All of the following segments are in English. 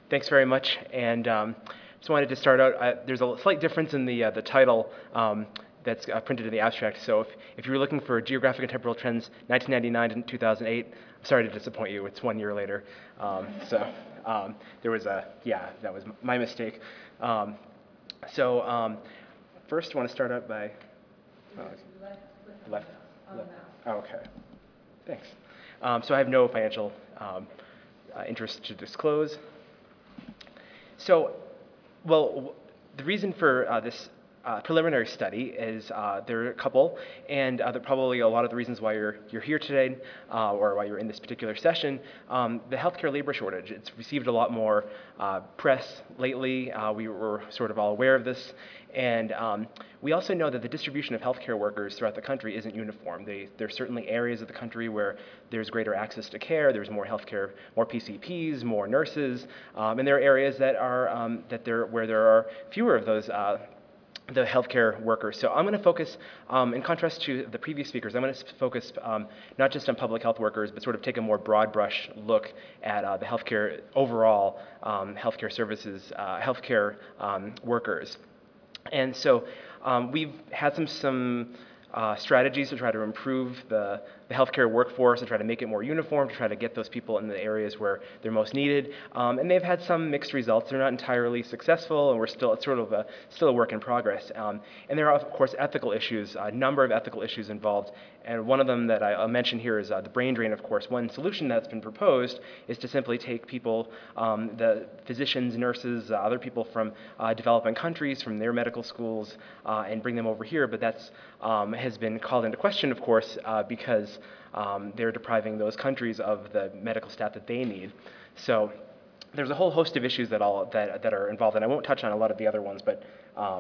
Thanks very much. And just wanted to start out, there's a slight difference in the title that's printed in the abstract. So if you were looking for Geographic and Temporal Trends 1999 to 2008, I'm sorry to disappoint you. It's 1 year later. There was that was my mistake. First, I want to start out by... left. Oh, okay. Thanks. So I have no financial interest to disclose. The reason for this preliminary study is there are a couple, and probably a lot of the reasons why you're here today, or why you're in this particular session. The healthcare labor shortage, it's received a lot more press lately. We were sort of all aware of this, and we also know that the distribution of healthcare workers throughout the country isn't uniform. There are certainly areas of the country where there's greater access to care, there's more healthcare, more PCPs, more nurses, and there are areas that are where there are fewer of those the healthcare workers. So I'm going to focus, in contrast to the previous speakers, I'm going to focus not just on public health workers, but sort of take a more broad brush look at the healthcare, overall healthcare services, healthcare workers. And so we've had some strategies to try to improve the healthcare workforce, to try to make it more uniform, to try to get those people in the areas where they're most needed. And they've had some mixed results. They're not entirely successful, and it's still a work in progress. And there are, of course, ethical issues, a number of ethical issues involved. And one of them that I'll mention here is the brain drain, of course. One solution that's been proposed is to simply take people, the physicians, nurses, other people from developing countries, from their medical schools, and bring them over here. But that's has been called into question, of course, because they're depriving those countries of the medical staff that they need. So there's a whole host of issues that are involved, and I won't touch on a lot of the other ones. But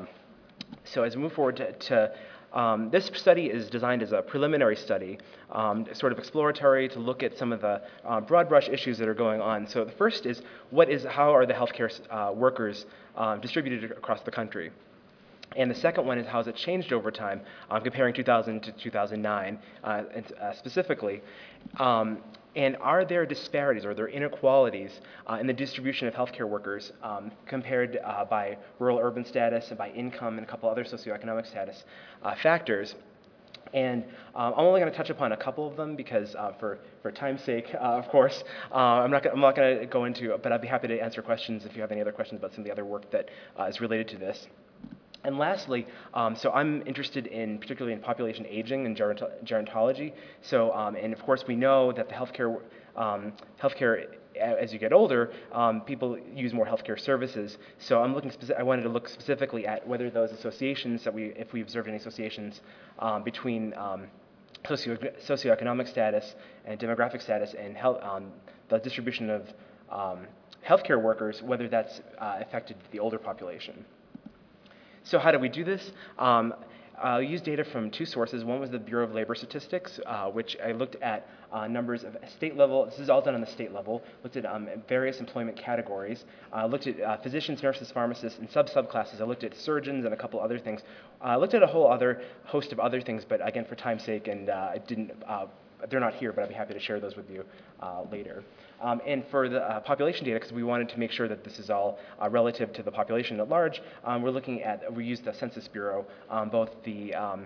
so as we move forward this study is designed as a preliminary study, sort of exploratory, to look at some of the broad brush issues that are going on. So the first is, how are the healthcare workers distributed across the country? And the second one is, how has it changed over time, comparing 2000 to 2009 specifically. And are there disparities, or are there inequalities in the distribution of healthcare workers compared by rural-urban status and by income and a couple other socioeconomic status factors? And I'm only going to touch upon a couple of them because, for time's sake, of course, I'm not going to go into it, but I'd be happy to answer questions if you have any other questions about some of the other work that is related to this. And lastly, so I'm interested particularly in population aging and gerontology. So, and of course, we know that the healthcare, as you get older, people use more healthcare services. So I wanted to look specifically at whether those associations if we observed any associations between socioeconomic status and demographic status and the distribution of healthcare workers, whether that's affected the older population. So how do we do this? I used data from two sources. One was the Bureau of Labor Statistics, which I looked at numbers of state level. This is all done on the state level. Looked at various employment categories. Looked at physicians, nurses, pharmacists, and subclasses. I looked at surgeons and a couple other things. I looked at a whole other host of other things, but again, for time's sake, and they're not here, but I'd be happy to share those with you later. And for the population data, because we wanted to make sure that this is all relative to the population at large, we used the Census Bureau, both from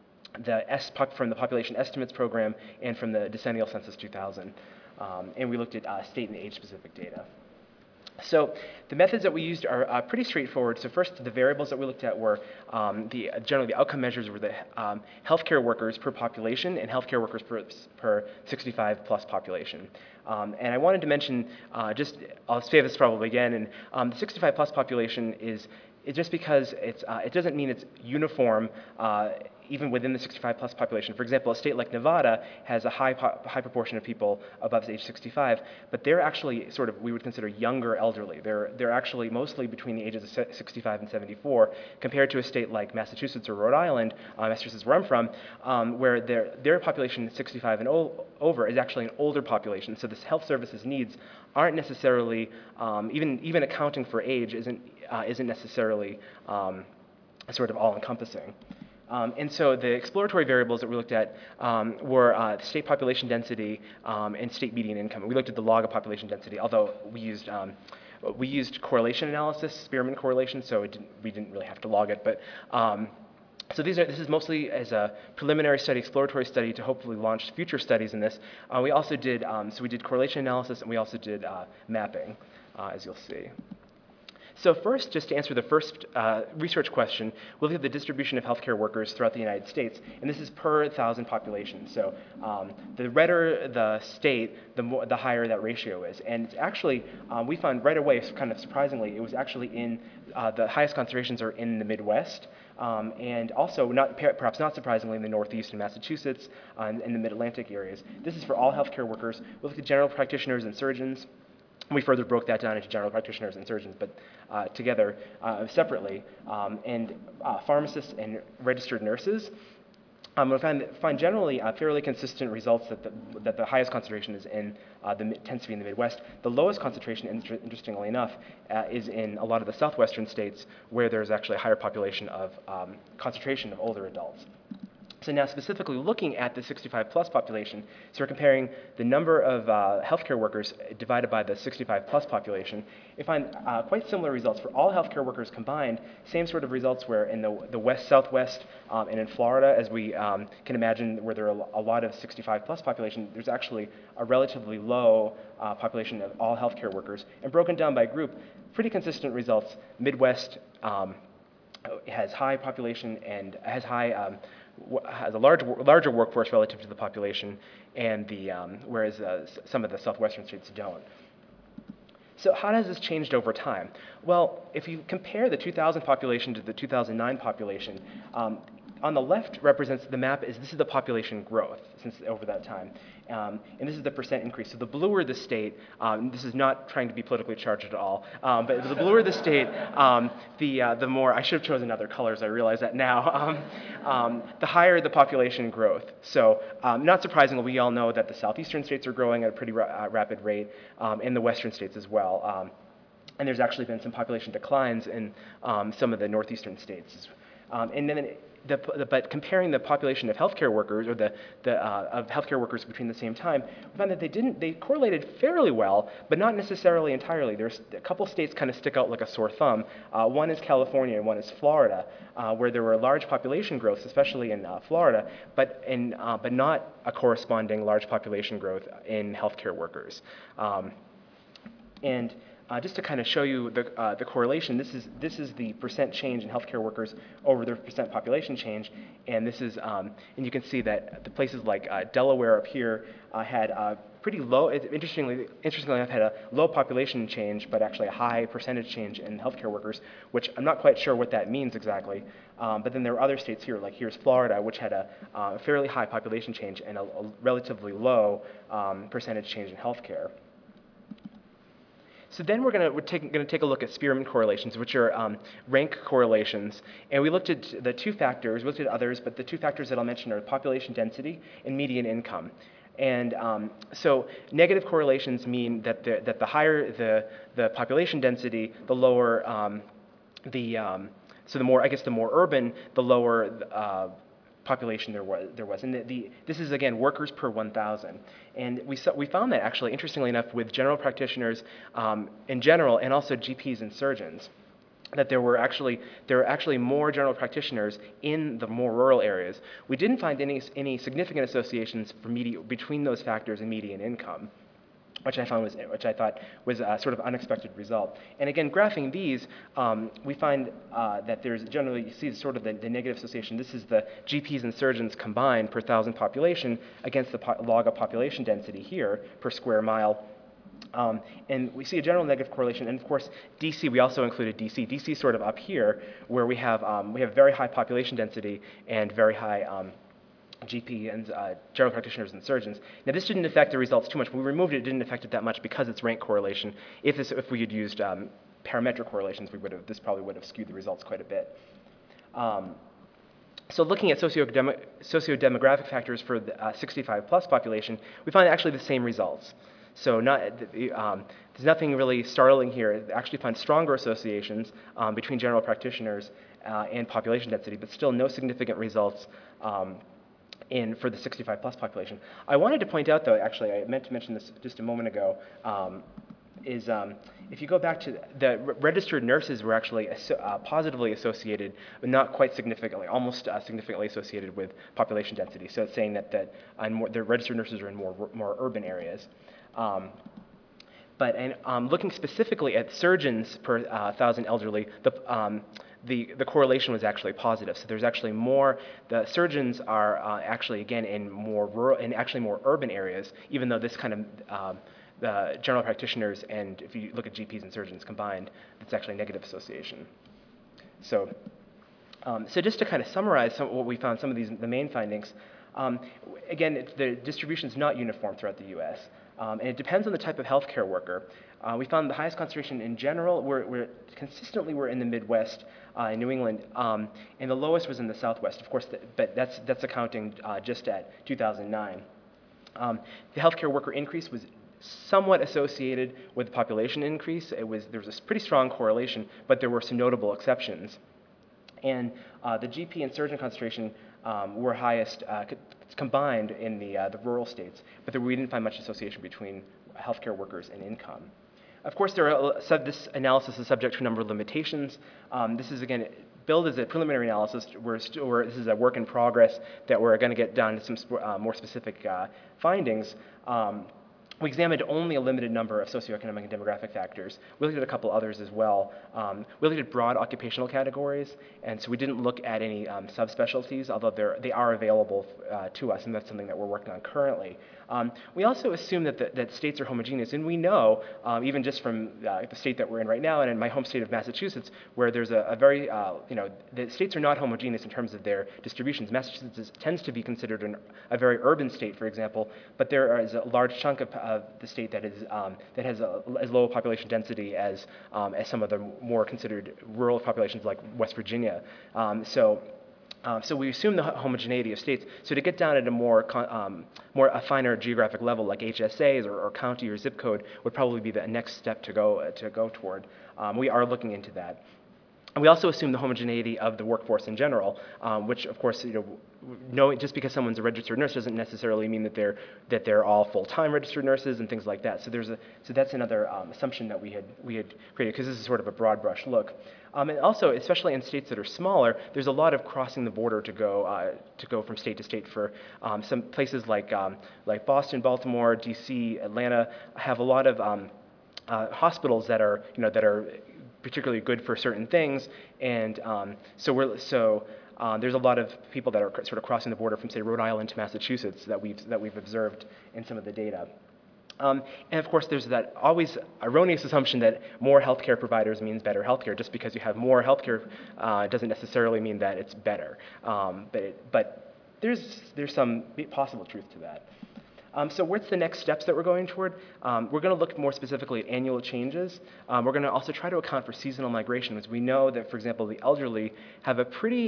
the Population Estimates Program and from the Decennial Census 2000. And we looked at state and age-specific data. So the methods that we used are pretty straightforward. So first, the variables that we looked at were generally the outcome measures were the healthcare workers per population and healthcare workers per 65 plus population. And I wanted to mention, I'll say this probably again, and the 65 plus population is just because it doesn't mean it's uniform even within the 65 plus population. For example, a state like Nevada has a high proportion of people above age 65, but they're actually we would consider younger elderly. They're actually mostly between the ages of 65 and 74, compared to a state like Massachusetts or Rhode Island, Massachusetts where I'm from, where their population 65 and over is actually an older population. So this health services needs aren't necessarily, even accounting for age isn't necessarily sort of all-encompassing. And so the exploratory variables that we looked at were state population density and state median income. We looked at the log of population density, although we used we used correlation analysis, Spearman correlation, so we didn't really have to log it, but so this is mostly as a preliminary study, exploratory study to hopefully launch future studies in this. We also did, so we did correlation analysis and we also did mapping, as you'll see. So first, just to answer the first research question, we'll look at the distribution of healthcare workers throughout the United States, and this is per 1,000 population. So the redder the state, the higher that ratio is. And it's actually, we found right away, kind of surprisingly, it was actually in, the highest concentrations are in the Midwest, and also, perhaps not surprisingly, in the Northeast and Massachusetts, and in the Mid-Atlantic areas. This is for all healthcare workers. We looked at general practitioners and surgeons. We further broke that down into general practitioners and surgeons, but together, separately, and pharmacists and registered nurses. We find generally fairly consistent results that the highest concentration is in, tends to be in the Midwest. The lowest concentration, interestingly enough, is in a lot of the southwestern states where there's actually a higher population of concentration of older adults. So now specifically looking at the 65 plus population, so we're comparing the number of healthcare workers divided by the 65 plus population, we find quite similar results for all healthcare workers combined, same sort of results where in the west, southwest, and in Florida, as we can imagine, where there are a lot of 65 plus population, there's actually a relatively low population of all healthcare workers. And broken down by group, pretty consistent results. Midwest has high population and has a larger workforce relative to the population, and whereas some of the southwestern states don't. So how has this changed over time? Well, if you compare the 2000 population to the 2009 population, on the left represents the map this is the population growth since over that time. And this is the percent increase. So the bluer the state, this is not trying to be politically charged at all, but the bluer the state, the more, I should have chosen other colors, I realize that now, the higher the population growth. So not surprisingly, we all know that the southeastern states are growing at a pretty rapid rate, and the western states as well. And there's actually been some population declines in some of the northeastern states. And then but comparing the population of healthcare workers, or of healthcare workers between the same time, we found that they correlated fairly well, but not necessarily entirely. There's a couple states kind of stick out like a sore thumb. One is California and one is Florida, where there were large population growths, especially in Florida, but not a corresponding large population growth in healthcare workers. Just to kind of show you the correlation, this is the percent change in healthcare workers over the percent population change, and this is and you can see that the places like Delaware up here had pretty low. Interestingly enough, had a low population change, but actually a high percentage change in healthcare workers, which I'm not quite sure what that means exactly. But then there are other states here, like here's Florida, which had a fairly high population change and a relatively low percentage change in healthcare. So then we're going to take a look at Spearman correlations, which are rank correlations. And we looked at the two factors, we looked at others, but the two factors that I'll mention are population density and median income. And so negative correlations mean that the higher the population density, the lower so the more urban, the lower population there was. And this is, again, workers per 1,000. And we found that, actually, interestingly enough, with general practitioners in general, and also GPs and surgeons, that there were actually more general practitioners in the more rural areas. We didn't find any significant associations between those factors and median income, which I thought was a sort of unexpected result. And again, graphing these, we find that there's generally, you see sort of the negative association. This is the GPs and surgeons combined per 1,000 population against the log of population density here per square mile. And we see a general negative correlation. And of course, DC, we also included DC. DC is sort of up here, where we have very high population density and very high GP and general practitioners and surgeons. Now, this didn't affect the results too much. When we removed it, it didn't affect it that much because it's rank correlation. If we had used parametric correlations, this probably would have skewed the results quite a bit. So looking at socio-demographic factors for the 65 plus population, we find actually the same results. So there's nothing really startling here. I actually find stronger associations between general practitioners and population density, but still no significant results for the 65 plus population. I wanted to point out, though, actually, I meant to mention this just a moment ago, is if you go back to the registered nurses were actually positively associated, but not quite significantly, almost significantly associated with population density. So it's saying that the registered nurses are in more urban areas. But looking specifically at surgeons per 1,000 elderly, the correlation was actually positive. So there's actually more. The surgeons are actually again in more rural and actually more urban areas, even though this kind of the general practitioners and if you look at GPs and surgeons combined, it's actually a negative association. So, so just to kind of summarize what we found, some of the main findings. Again, the distribution is not uniform throughout the U.S. And it depends on the type of healthcare worker. We found the highest concentration in general, we're consistently we're in the Midwest, in New England, and the lowest was in the Southwest, of course, but that's accounting just at 2009. The healthcare worker increase was somewhat associated with the population increase. There was a pretty strong correlation, but there were some notable exceptions. And the GP and surgeon concentration were highest combined in the rural states, but we didn't find much association between healthcare workers and income. Of course, this analysis is subject to a number of limitations. This is, again, billed as a preliminary analysis. This is a work in progress that we're going to get down to some more specific findings. We examined only a limited number of socioeconomic and demographic factors. We looked at a couple others as well. We looked at broad occupational categories, and so we didn't look at any subspecialties, although they are available to us, and that's something that we're working on currently. We also assume that states are homogeneous, and we know, even just from the state that we're in right now, and in my home state of Massachusetts, where there's a very, the states are not homogeneous in terms of their distributions. Massachusetts tends to be considered a very urban state, for example, but there is a large chunk of the state that has as low population density as some of the more considered rural populations like West Virginia. So we assume the homogeneity of states. So to get down at a finer geographic level, like HSAs or county or zip code, would probably be the next step to go toward. We are looking into that. And we also assume the homogeneity of the workforce in general, which, of course, just because someone's a registered nurse doesn't necessarily mean that they're all full-time registered nurses and things like that. So that's another assumption that we had created, because this is sort of a broad brush look. And also, especially in states that are smaller, there's a lot of crossing the border to go from state to state. For some places like Boston, Baltimore, D.C., Atlanta have a lot of hospitals that are particularly good for certain things, and so there's a lot of people that are sort of crossing the border from, say, Rhode Island to Massachusetts that we've observed in some of the data. And of course, there's that always erroneous assumption that more healthcare providers means better healthcare. Just because you have more healthcare doesn't necessarily mean that it's better. But there's some possible truth to that. So what's the next steps that we're going toward? We're going to look more specifically at annual changes. We're going to also try to account for seasonal migration, as we know that, for example, the elderly have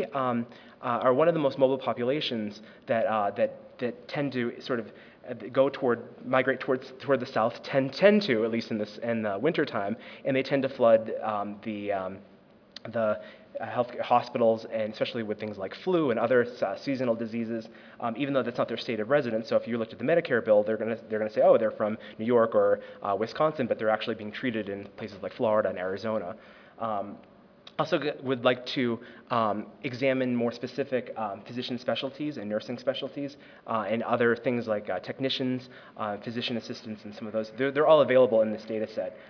are one of the most mobile populations that tend to sort of migrate toward the south, tend to, at least in the wintertime, and they tend to flood the health hospitals, and especially with things like flu and other seasonal diseases, even though that's not their state of residence. So if you looked at the Medicare bill, they're going to say, oh, they're from New York or Wisconsin, but they're actually being treated in places like Florida and Arizona. Also would like to examine more specific physician specialties and nursing specialties and other things like technicians, physician assistants, and some of those. They're all available in this data set,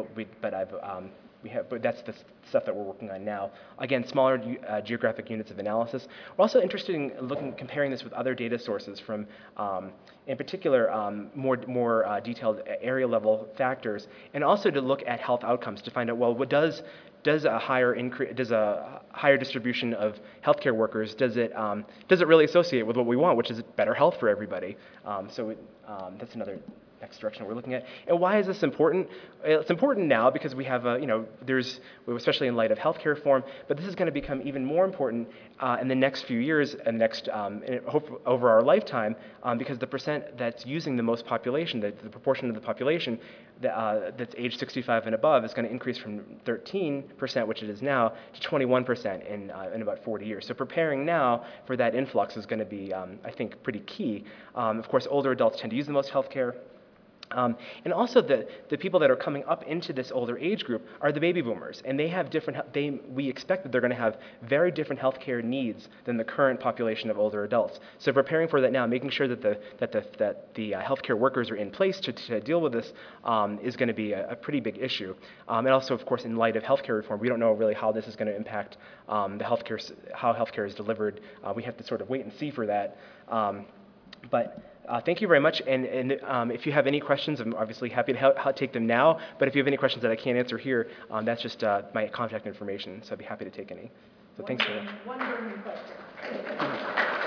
but that's the stuff that we're working on now. Again, smaller geographic units of analysis. We're also interested in comparing this with other data sources from, in particular, more detailed area level factors, and also to look at health outcomes to find out, well, what does a higher distribution of healthcare workers, does it really associate with what we want, which is better health for everybody? That's another next direction we're looking at. And why is this important? It's important now because we have, especially in light of healthcare reform, but this is going to become even more important in the next few years and over our lifetime, because the percent that's using the most population, the proportion of the population that's age 65 and above, is going to increase from 13%, which it is now, to 21% in about 40 years. So preparing now for that influx is going to be, I think, pretty key. Of course, older adults tend to use the most healthcare. And also the people that are coming up into this older age group are the baby boomers, and they have we expect that they're going to have very different healthcare needs than the current population of older adults. So preparing for that now, making sure that the healthcare workers are in place to deal with this is going to be a pretty big issue. And also, of course, in light of healthcare reform, we don't know really how this is going to impact how healthcare is delivered. We have to sort of wait and see for that. Thank you very much, and if you have any questions, I'm obviously happy to take them now, but if you have any questions that I can't answer here, that's just my contact information, so I'd be happy to take any. So thanks for that. One burning question.